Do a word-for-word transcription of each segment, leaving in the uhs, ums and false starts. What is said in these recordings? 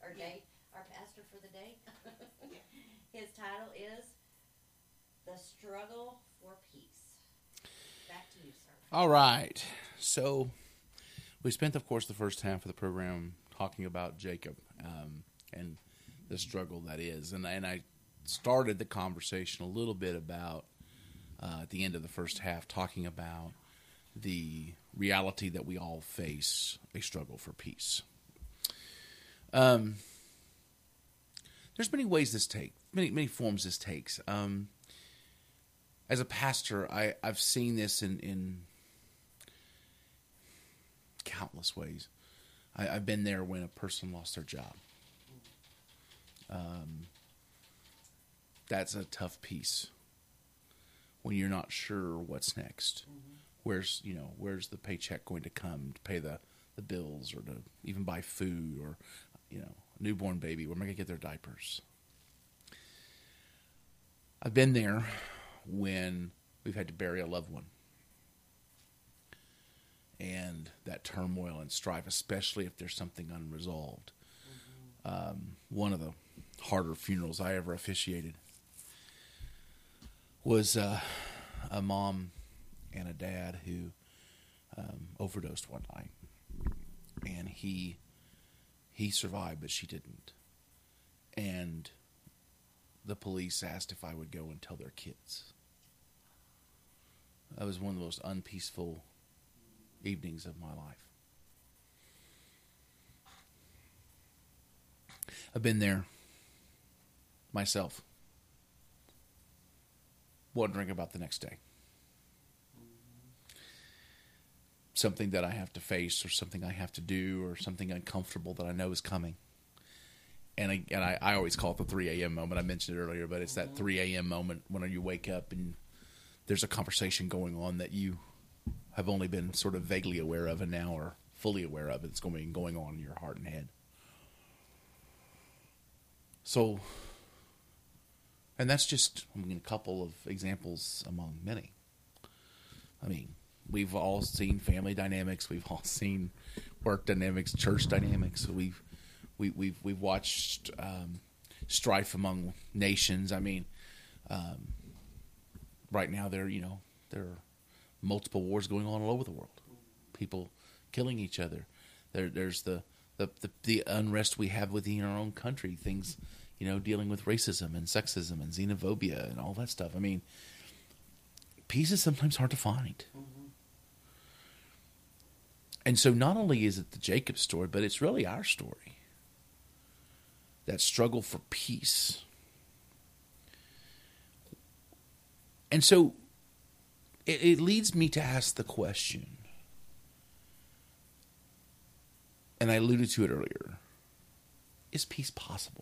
our day, our pastor for the day. His title is The Struggle for Peace. Back to you, sir. All right. So we spent, of course, the first half of the program talking about Jacob um, and the struggle that is. And, and I started the conversation a little bit about, uh, at the end of the first half, talking about the reality that we all face a struggle for peace. Um, there's many ways this takes, many many forms this takes. Um, as a pastor, I, I've seen this in, in countless ways. I, I've been there when a person lost their job. Um, that's a tough piece when you're not sure what's next. Mm-hmm. Where's, you know, where's the paycheck going to come to pay the, the bills or to even buy food or, you know, a newborn baby, where am I going to get their diapers? I've been there when we've had to bury a loved one. And that turmoil and strife, especially if there's something unresolved. Mm-hmm. Um, one of the harder funerals I ever officiated was uh, a mom and a dad who um, overdosed one night. And he he survived, but she didn't. And the police asked if I would go and tell their kids. That was one of the most unpeaceful evenings of my life. I've been there myself, wondering about the next day. Something that I have to face or something I have to do or something uncomfortable that I know is coming. And I, and I, I always call it the three a.m. moment. I mentioned it earlier, but it's that three a.m. moment when you wake up and there's a conversation going on that you have only been sort of vaguely aware of and now are fully aware of. It's going, going on in your heart and head. So, and that's just, I mean, a couple of examples among many. I mean, we've all seen family dynamics. We've all seen work dynamics, church dynamics. We've we, we've we've watched um, strife among nations. I mean, um, right now there you know there are multiple wars going on all over the world. People killing each other. There there's the the, the the unrest we have within our own country. Things you know dealing with racism and sexism and xenophobia and all that stuff. I mean, peace is sometimes hard to find. Mm-hmm. And so not only is it the Jacob story, but it's really our story. That struggle for peace. And so it, it leads me to ask the question, and I alluded to it earlier, is peace possible?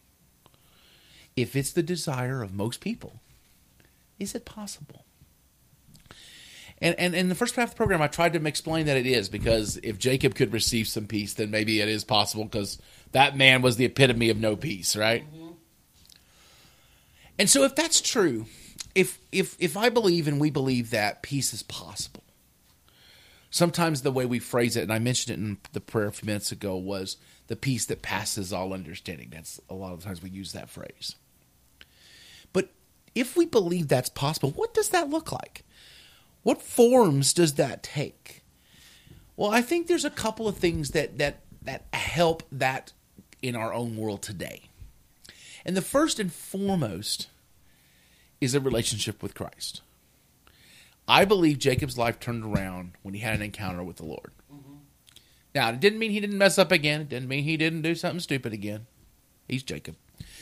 If it's the desire of most people, is it possible? And, and in the first half of the program, I tried to explain that it is, because if Jacob could receive some peace, then maybe it is possible, because that man was the epitome of no peace, right? Mm-hmm. And so if that's true, if if if I believe and we believe that peace is possible, sometimes the way we phrase it, and I mentioned it in the prayer a few minutes ago, was the peace that passes all understanding. That's a lot of times we use that phrase. But if we believe that's possible, what does that look like? What forms does that take? Well, I think there's a couple of things that that that help that in our own world today. And the first and foremost is a relationship with Christ. I believe Jacob's life turned around when he had an encounter with the Lord. Mm-hmm. Now, it didn't mean he didn't mess up again. It didn't mean he didn't do something stupid again. He's Jacob.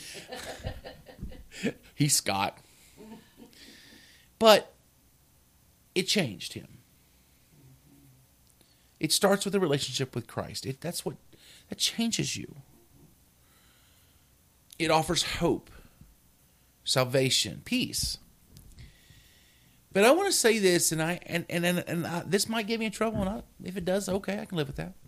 He's Scott. But it changed him. It starts with a relationship with Christ. It, that's what that changes you. It offers hope, salvation, peace. But I want to say this, and I and and and, and I, this might get me in trouble. And I, if it does, okay, I can live with that.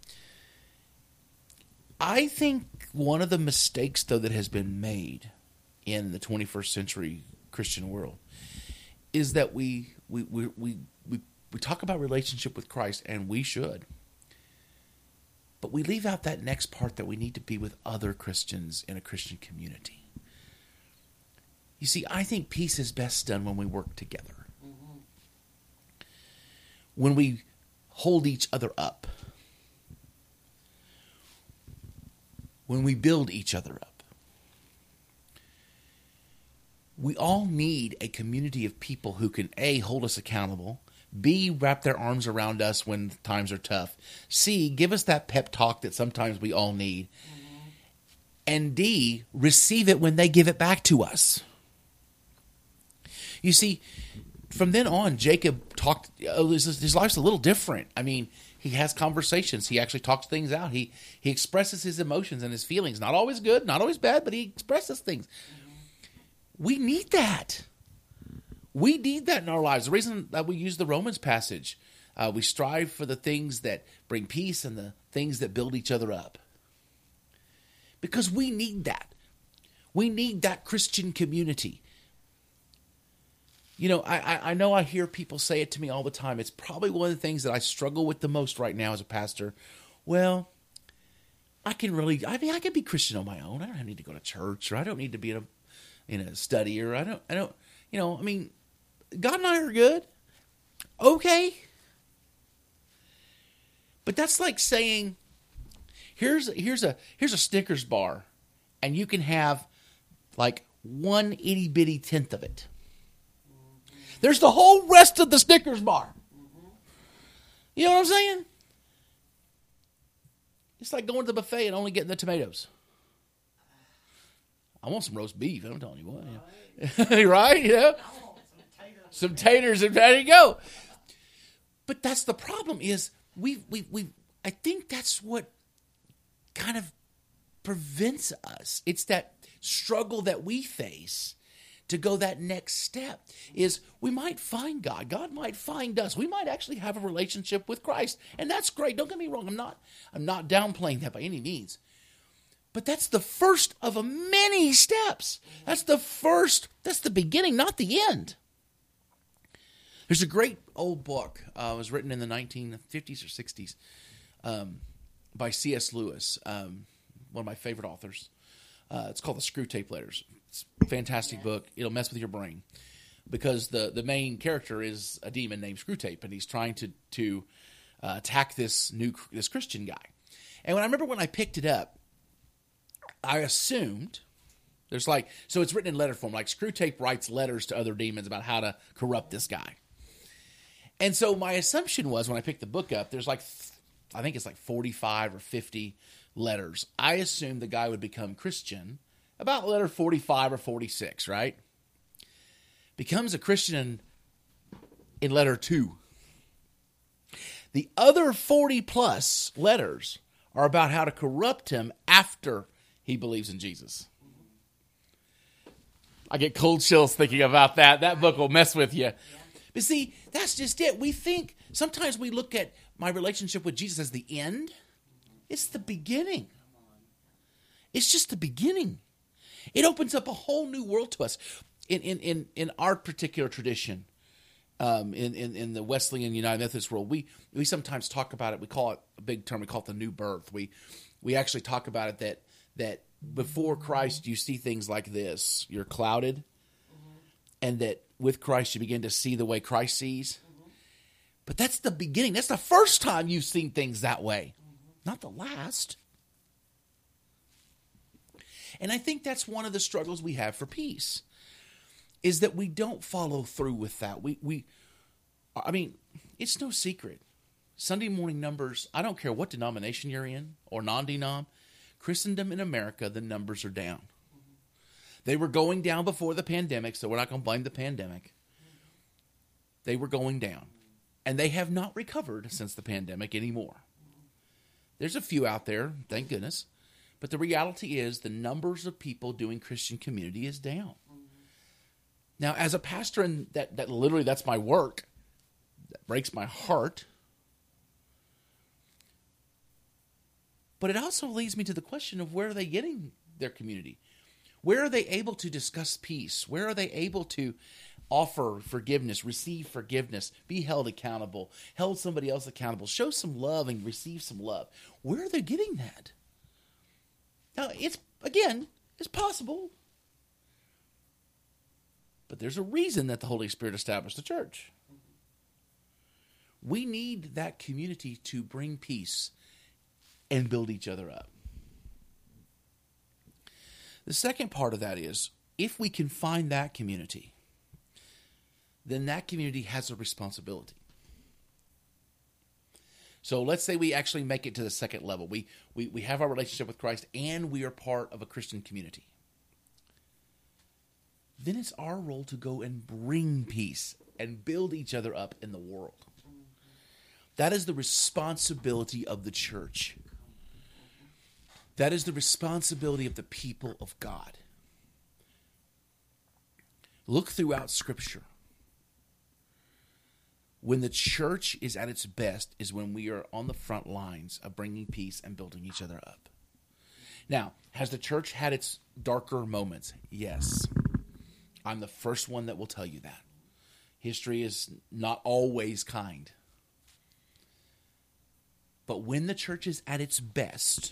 I think one of the mistakes, though, that has been made in the twenty-first century Christian world is that we we we we we, we talk about relationship with Christ, and we should. But we leave out that next part that we need to be with other Christians in a Christian community. You see, I think peace is best done when we work together. Mm-hmm. When we hold each other up. When we build each other up. We all need a community of people who can, A, hold us accountable, B, wrap their arms around us when times are tough, C, give us that pep talk that sometimes we all need, mm-hmm. and D, receive it when they give it back to us. You see, from then on, Jacob talked, his life's a little different. I mean, he has conversations. He actually talks things out. He he expresses his emotions and his feelings. Not always good, not always bad, but he expresses things. Mm-hmm. We need that. We need that in our lives. The reason that we use the Romans passage, uh, we strive for the things that bring peace and the things that build each other up. Because we need that. We need that Christian community. You know, I, I, I know I hear people say it to me all the time. It's probably one of the things that I struggle with the most right now as a pastor. Well, I can really, I mean, I can be Christian on my own. I don't need to go to church, or I don't need to be in a, in a study, or I don't, I don't, you know, I mean, God and I are good. Okay. But that's like saying, here's, here's a, here's a Snickers bar, and you can have like one itty bitty tenth of it. There's the whole rest of the Snickers bar. You know what I'm saying? It's like going to the buffet and only getting the tomatoes. I want some roast beef. I'm telling you what. You know. Right? You know? Some taters, and there you go. But that's the problem is we we we. I think that's what kind of prevents us. It's that struggle that we face to go that next step. Is we might find God. God might find us. We might actually have a relationship with Christ, and that's great. Don't get me wrong. I'm not. I'm not downplaying that by any means. But that's the first of a many steps. That's the first. That's the beginning, not the end. There's a great old book. Uh, it was written in the nineteen fifties or sixties um, by C S Lewis, um, one of my favorite authors. Uh, it's called The Screwtape Letters. It's a fantastic book. It'll mess with your brain because the, the main character is a demon named Screwtape, and he's trying to to uh, attack this new this Christian guy. And when I remember when I picked it up, I assumed there's like so it's written in letter form. Like Screwtape writes letters to other demons about how to corrupt this guy. And so my assumption was when I picked the book up, there's like, I think it's like forty-five or fifty letters. I assumed the guy would become Christian about letter forty-five or forty-six, right? Becomes a Christian in, in letter two. The other forty plus letters are about how to corrupt him after he believes in Jesus. I get cold chills thinking about that. That book will mess with you. But see, that's just it. We think, sometimes we look at my relationship with Jesus as the end. It's the beginning. It's just the beginning. It opens up a whole new world to us. In in in, in our particular tradition, um, in, in, in the Wesleyan United Methodist world, we, we sometimes talk about it, we call it a big term, we call it the new birth. We we actually talk about it that that before Christ you see things like this. You're clouded, mm-hmm. and that with Christ you begin to see the way Christ sees. Mm-hmm. But that's the beginning. That's the first time you've seen things that way. Mm-hmm. Not the last. And I think that's one of the struggles we have for peace, is that we don't follow through with that. We, we, I mean, it's no secret. Sunday morning numbers, I don't care what denomination you're in or non-denom, Christendom in America, the numbers are down. Mm-hmm. They were going down before the pandemic, so we're not going to blame the pandemic. They were going down. And they have not recovered since the pandemic anymore. There's a few out there, thank goodness. But the reality is the numbers of people doing Christian community is down. Mm-hmm. Now, as a pastor, and that, that literally that's my work, that breaks my heart. But it also leads me to the question of where are they getting their community? Where are they able to discuss peace? Where are they able to offer forgiveness, receive forgiveness, be held accountable, hold somebody else accountable, show some love and receive some love? Where are they getting that? Now, it's, again, it's possible. But there's a reason that the Holy Spirit established the church. We need that community to bring peace and build each other up. The second part of that is, if we can find that community, then that community has a responsibility. So let's say we actually make it to the second level. We, we, we have our relationship with Christ and we are part of a Christian community. Then it's our role to go and bring peace and build each other up in the world. That is the responsibility of the church. That is the responsibility of the people of God. Look throughout Scripture. When the church is at its best is when we are on the front lines of bringing peace and building each other up. Now, has the church had its darker moments? Yes. I'm the first one that will tell you that. History is not always kind. But when the church is at its best,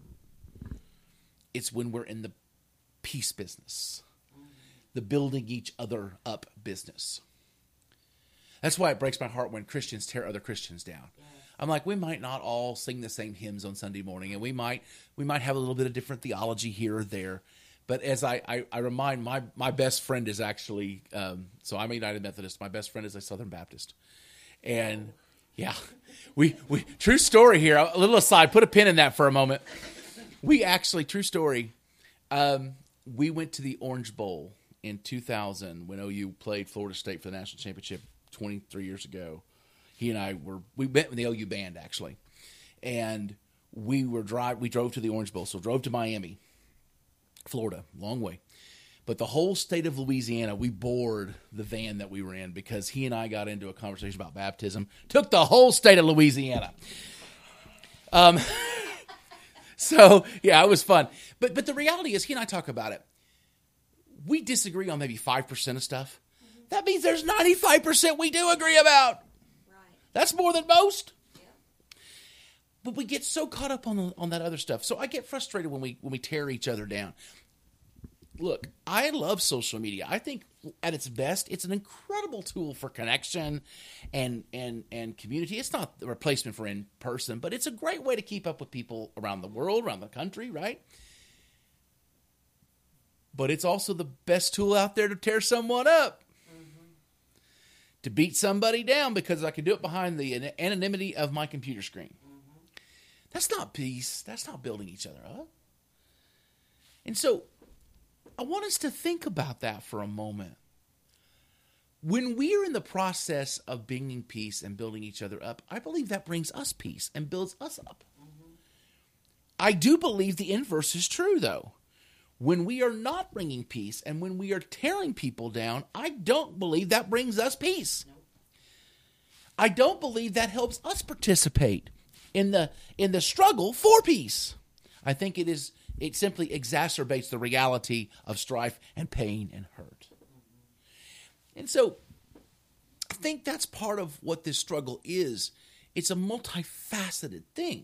it's when we're in the peace business, the building each other up business. That's why it breaks my heart when Christians tear other Christians down. Yeah. I'm like, we might not all sing the same hymns on Sunday morning, and we might we might have a little bit of different theology here or there. But as I, I, I remind, my, my best friend is actually, um, so I'm a United Methodist. My best friend is a Southern Baptist. And, yeah, we, we true story here. A little aside, put a pin in that for a moment. We actually, true story, um, we went to the Orange Bowl in two thousand when O U played Florida State for the national championship twenty-three years ago. He and I were, we went with the O U band, actually. And we were drive, we drove to the Orange Bowl, so drove to Miami. Florida, long way. But the whole state of Louisiana, we bored the van that we were in because he and I got into a conversation about baptism. Took the whole state of Louisiana. Um, so, yeah, it was fun. But but the reality is, he and I talk about it. We disagree on maybe five percent of stuff. Mm-hmm. That means there's ninety-five percent we do agree about. Right. That's more than most. But we get so caught up on on that other stuff. So I get frustrated when we when we tear each other down. Look, I love social media. I think at its best, it's an incredible tool for connection and and and community. It's not the replacement for in person, but it's a great way to keep up with people around the world, around the country, right? But it's also the best tool out there to tear someone up. Mm-hmm. To beat somebody down because I can do it behind the anonymity of my computer screen. That's not peace. That's not building each other up. And so I want us to think about that for a moment. When we are in the process of bringing peace and building each other up, I believe that brings us peace and builds us up. Mm-hmm. I do believe the inverse is true, though. When we are not bringing peace and when we are tearing people down, I don't believe that brings us peace. Nope. I don't believe that helps us participate in the in the struggle for peace. I think it is it simply exacerbates the reality of strife and pain and hurt. And so I think that's part of what this struggle is. It's a multifaceted thing.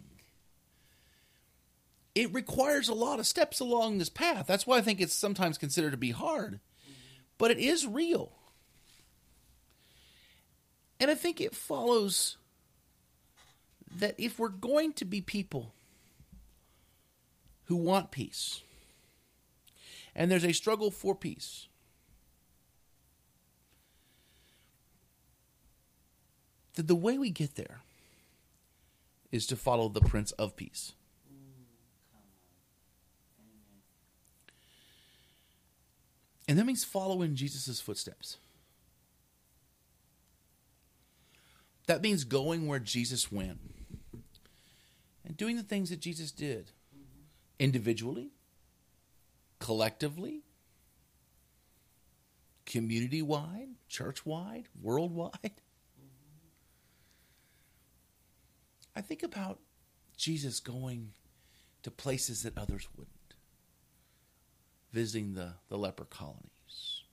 It requires a lot of steps along this path. That's why I think it's sometimes considered to be hard. But it is real. And I think it follows that if we're going to be people who want peace, and there's a struggle for peace, that the way we get there is to follow the Prince of Peace. And that means following Jesus' footsteps. That means going where Jesus went. And doing the things that Jesus did. Mm-hmm. Individually, collectively, community-wide, church-wide, worldwide. Mm-hmm. I think about Jesus going to places that others wouldn't. visiting the, the leper colonies,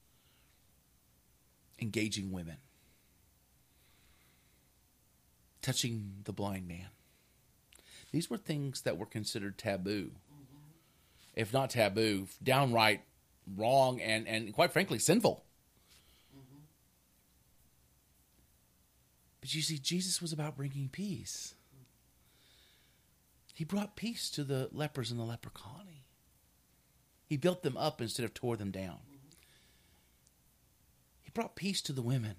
engaging women, touching the blind man. These were things that were considered taboo. Mm-hmm. If not taboo, downright wrong and, and quite frankly, sinful. Mm-hmm. But you see, Jesus was about bringing peace. He brought peace to the lepers in the leper colony. He built them up instead of tore them down. Mm-hmm. He brought peace to the women.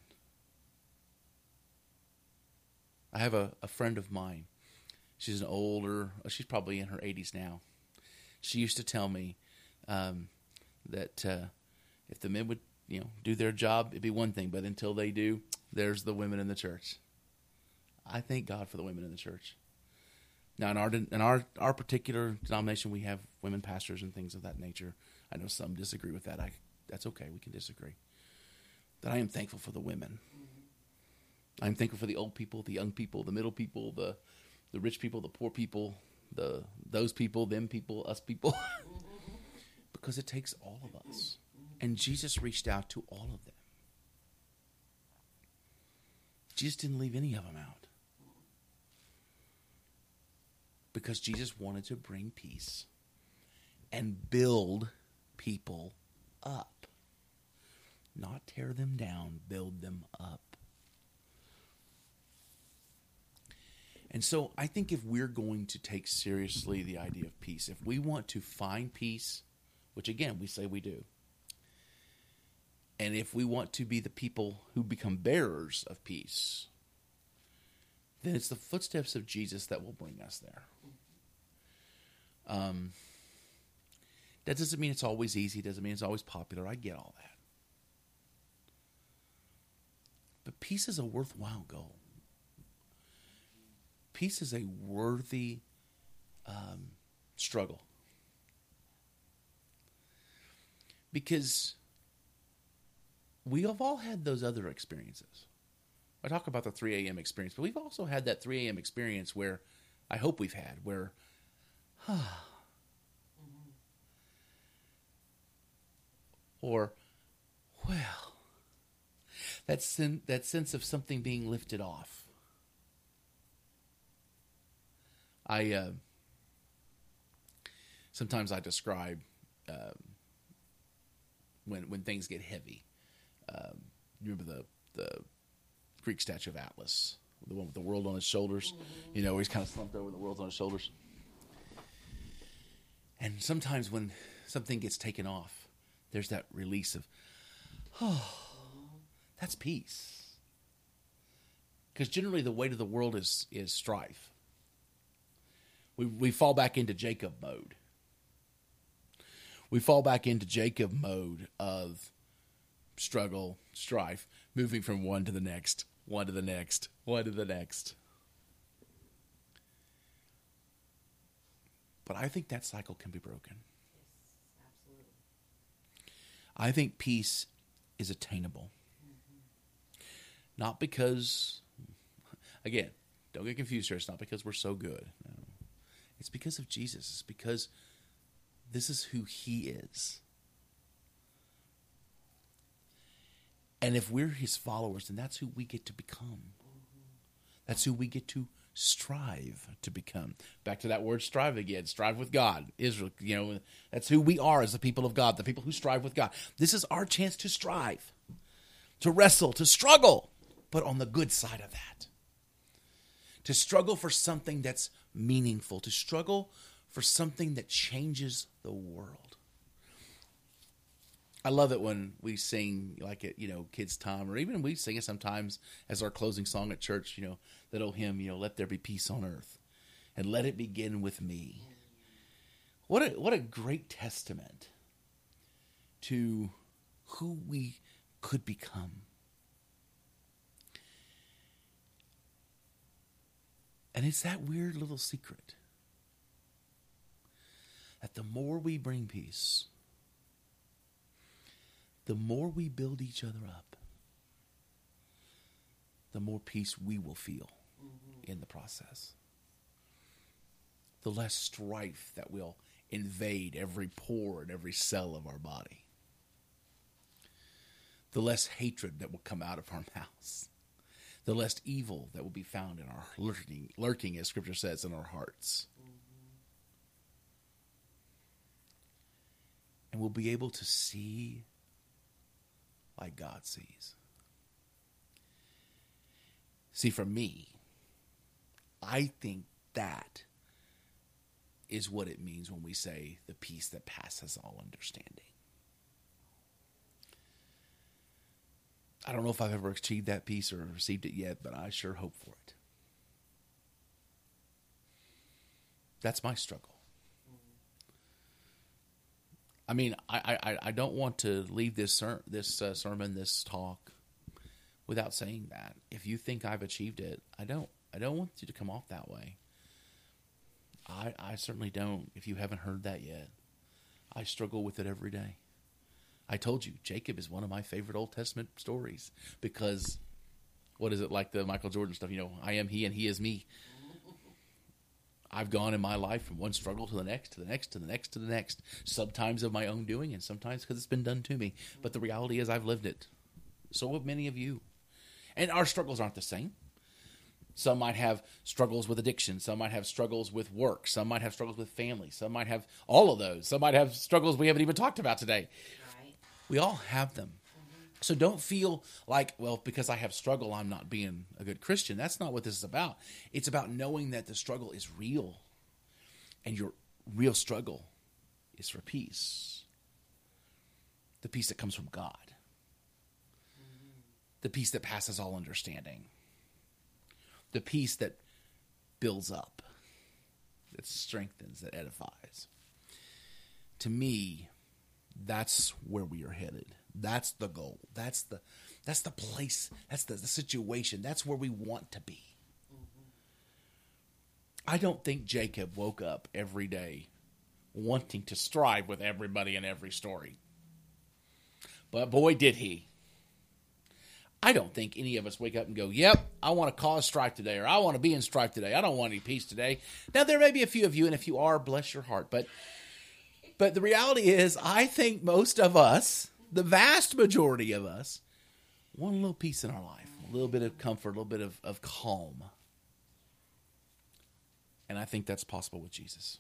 I have a, a friend of mine. She's an older, she's probably in her eighties now. She used to tell me um, that uh, if the men would, you know, do their job, it'd be one thing. But until they do, there's the women in the church. I thank God for the women in the church. Now, in our in our our particular denomination, we have women pastors and things of that nature. I know some disagree with that. I that's okay. We can disagree. But I am thankful for the women. I'm thankful for the old people, the young people, the middle people, the the rich people, the poor people, the those people, them people, us people. Because it takes all of us. And Jesus reached out to all of them. Jesus didn't leave any of them out. Because Jesus wanted to bring peace and build people up. Not tear them down, build them up. And so I think if we're going to take seriously the idea of peace, if we want to find peace, which again we say we do, and if we want to be the people who become bearers of peace, then it's the footsteps of Jesus that will bring us there. Um, that doesn't mean it's always easy. Doesn't mean it's always popular. I get all that. But peace is a worthwhile goal. Peace is a worthy um, struggle. Because we have all had those other experiences. I talk about the three a.m. experience, but we've also had that three a.m. experience where, I hope we've had, where, ah, mm-hmm. or, well, that, sen- that sense of something being lifted off. I, uh, sometimes I describe um, when when things get heavy. Um, you remember the, the Greek statue of Atlas, the one with the world on his shoulders? Mm-hmm. You know, where he's kind of slumped over, the world's on his shoulders. And sometimes when something gets taken off, there's that release of, oh, that's peace. Because generally the weight of the world is is strife. We we fall back into Jacob mode. We fall back into Jacob mode of struggle, strife, moving from one to the next, one to the next, one to the next. But I think that cycle can be broken. Yes, absolutely. I think peace is attainable. Mm-hmm. Not because, again, don't get confused here. It's not because we're so good. No. It's because of Jesus. It's because this is who he is. And if we're his followers, then that's who we get to become. Mm-hmm. That's who we get to strive to become. Back to that word strive again. Strive with God. Israel, you know, that's who we are as the people of God, the people who strive with God. This is our chance to strive, to wrestle, to struggle, but on the good side of that. To struggle for something that's meaningful, to struggle for something that changes the world. I love it when we sing like at, you know, kids' time, or even we sing it sometimes as our closing song at church, you know, that old hymn, you know, let there be peace on earth and let it begin with me. What a, what a great testament to who we could become. And it's that weird little secret that the more we bring peace, the more we build each other up, the more peace we will feel mm-hmm. in the process. The less strife that will invade every pore and every cell of our body. The less hatred that will come out of our mouths. The less evil that will be found in our lurking, lurking as Scripture says, in our hearts. Mm-hmm. And we'll be able to see like God sees. See, for me, I think that is what it means when we say the peace that passes all understanding. I don't know if I've ever achieved that peace or received it yet, but I sure hope for it. That's my struggle. I mean, I, I, I don't want to leave this ser- this uh, sermon, this talk, without saying that. If you think I've achieved it, I don't. I don't want you to come off that way. I, I certainly don't. If you haven't heard that yet, I struggle with it every day. I told you, Jacob is one of my favorite Old Testament stories because, what is it, like the Michael Jordan stuff, you know, I am he and he is me. I've gone in my life from one struggle to the next, to the next, to the next, to the next, sometimes of my own doing and sometimes because it's been done to me. But the reality is I've lived it. So have many of you. And our struggles aren't the same. Some might have struggles with addiction. Some might have struggles with work. Some might have struggles with family. Some might have all of those. Some might have struggles we haven't even talked about today. Right. We all have them. Mm-hmm. So don't feel like, well, because I have struggle, I'm not being a good Christian. That's not what this is about. It's about knowing that the struggle is real. And your real struggle is for peace. The peace that comes from God. Mm-hmm. The peace that passes all understanding. The peace that builds up, that strengthens, that edifies. To me, that's where we are headed. That's the goal. That's the that's the place. That's the, the situation. That's where we want to be. Mm-hmm. I don't think Jacob woke up every day wanting to strive with everybody in every story. But boy, did he. I don't think any of us wake up and go, yep, I want to cause strife today, or I want to be in strife today. I don't want any peace today. Now, there may be a few of you, and if you are, bless your heart. But but the reality is, I think most of us, the vast majority of us, want a little peace in our life, a little bit of comfort, a little bit of, of calm. And I think that's possible with Jesus.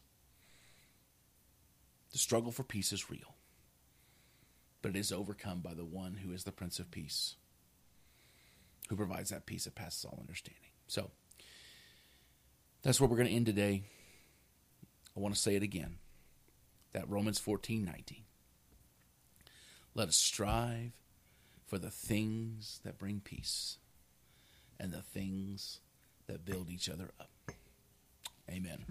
The struggle for peace is real, but it is overcome by the one who is the Prince of Peace, who provides that peace that passes all understanding. So, that's where we're going to end today. I want to say it again. That Romans fourteen nineteen. Let us strive for the things that bring peace and the things that build each other up. Amen.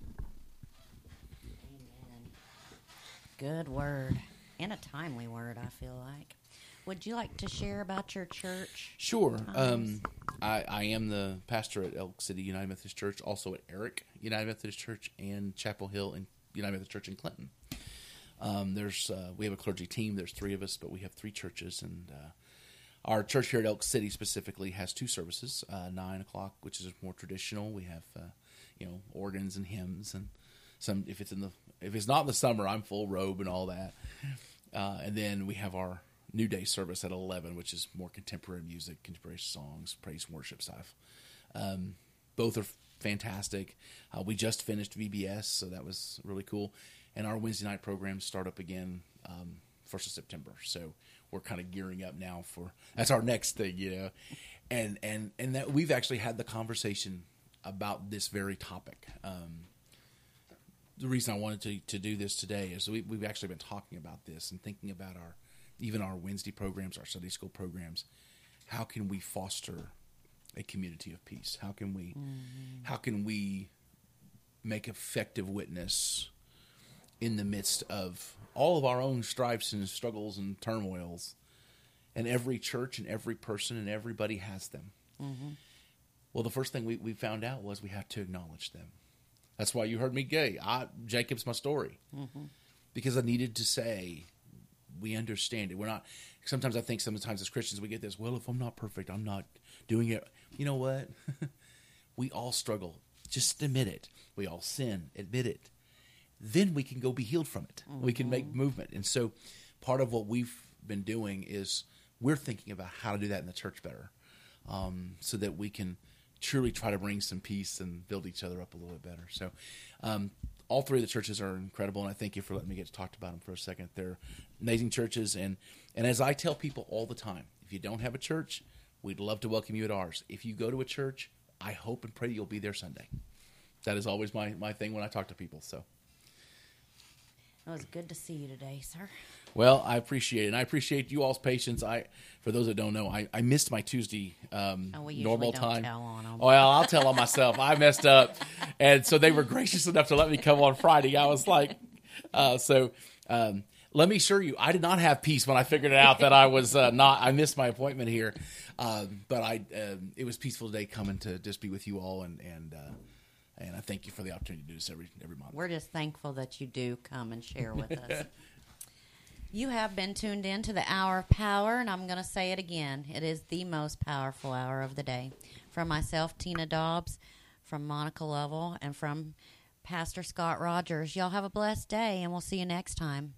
Amen. Good word. And a timely word, I feel like. Would you like to share about your church? Sure. Um, I, I am the pastor at Elk City United Methodist Church, also at Eric United Methodist Church, and Chapel Hill and United Methodist Church in Clinton. Um, there's uh, we have a clergy team. There's three of us, but we have three churches, and uh, our church here at Elk City specifically has two services. Uh, Nine o'clock, which is more traditional. We have uh, you know organs and hymns, and some if it's in the if it's not in the summer, I'm full robe and all that. Uh, and then we have our New Day service at eleven, which is more contemporary music, contemporary songs, praise and worship stuff. Um, both are fantastic. Uh, we just finished V B S, so that was really cool. And our Wednesday night programs start up again um, first of September. So we're kind of gearing up now for that's our next thing, you know. And and and that we've actually had the conversation about this very topic. Um, the reason I wanted to, to do this today is we, we've actually been talking about this and thinking about our even our Wednesday programs, our Sunday school programs. How can we foster a community of peace? How can we mm-hmm. how can we make effective witness in the midst of all of our own strifes and struggles and turmoils? And every church and every person and everybody has them. Mm-hmm. Well, the first thing we, we found out was we have to acknowledge them. That's why you heard me gay. I, Jacob's my story. Mm-hmm. Because I needed to say, we understand it. We're not, sometimes I think sometimes as Christians we get this, well, if I'm not perfect, I'm not doing it. You know what? We all struggle. Just admit it. We all sin. Admit it. then we can go be healed from it. Mm-hmm. We can make movement. And so part of what we've been doing is we're thinking about how to do that in the church better, um, so that we can truly try to bring some peace and build each other up a little bit better. So um, all three of the churches are incredible, and I thank you for letting me get to talk about them for a second. They're amazing churches, and, and as I tell people all the time, if you don't have a church, we'd love to welcome you at ours. If you go to a church, I hope and pray you'll be there Sunday. That is always my, my thing when I talk to people. So it was good to see you today, sir. Well, I appreciate it, and I appreciate you all's patience. I, for those that don't know, I, I missed my Tuesday um, oh, we normal don't time. Tell on them. Well, I'll tell on myself. I messed up, and so they were gracious enough to let me come on Friday. I was like, uh, so um, let me assure you, I did not have peace when I figured it out that I was uh, not. I missed my appointment here, um, but I um, it was peaceful today coming to just be with you all, and and. Uh, And I thank you for the opportunity to do this every every month. We're just thankful that you do come and share with us. You have been tuned in to the Hour of Power, and I'm going to say it again. It is the most powerful hour of the day. From myself, Tina Dobbs, from Monica Lovell, and from Pastor Scott Rogers. Y'all have a blessed day, and we'll see you next time.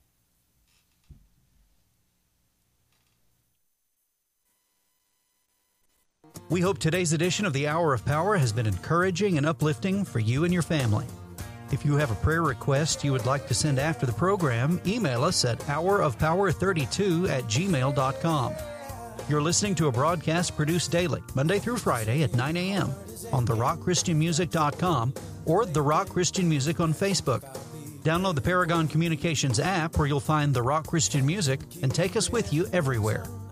We hope today's edition of the Hour of Power has been encouraging and uplifting for you and your family. If you have a prayer request you would like to send after the program, email us at hour of power thirty-two at gmail dot com. You're listening to a broadcast produced daily, Monday through Friday at nine a.m. on the rock christian music dot com or The Rock Christian Music on Facebook. Download the Paragon Communications app where you'll find The Rock Christian Music and take us with you everywhere.